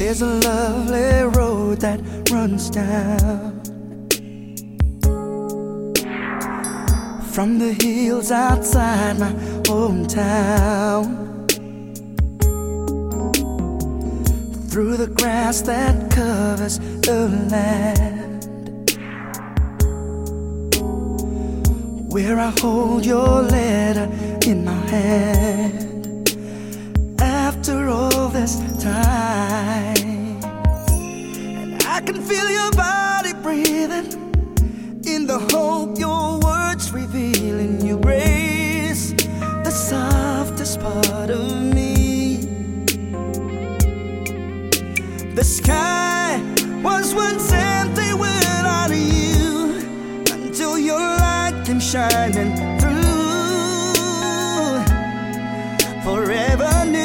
There's a lovely road that runs down from the hills outside my hometown, through the grass that covers the land, where I hold your letter in my hand. After all this time, and I can feel your body breathing in the hope your words reveal, and you grace the softest part of me. The sky was once empty without you, until your light came shining through, forever new.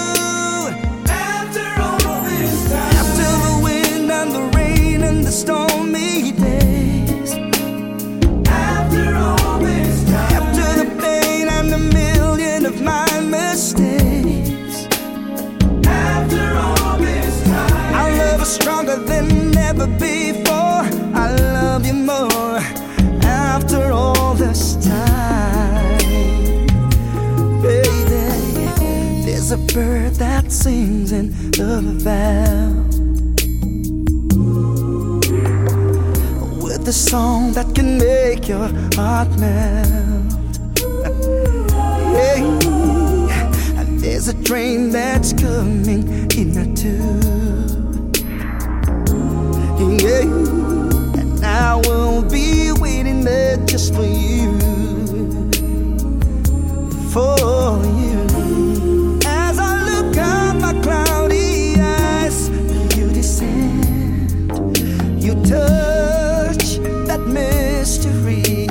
The stormy days, after all this time, after the pain and the million of my mistakes, after all this time, our love is stronger than ever before. I love you more after all this time, baby. There's a bird that sings in the valley, the song that can make your heart melt. Yeah. And there's a train that's coming in a tube. Yeah. And I will be waiting there just for you, for you. As I look at my cloudy eyes, you descend, you touch that mystery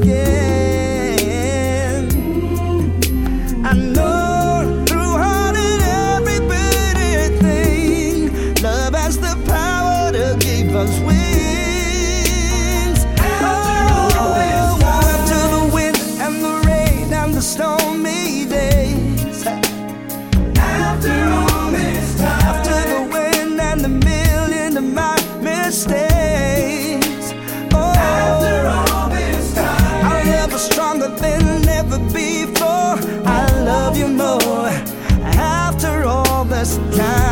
again. I know through heart and every bitter thing, love has the power to give us wings. After the wind and the rain and the stormy days, after all this time, after the wind and the million of my mistakes, stronger than ever before. I love you more after all this time.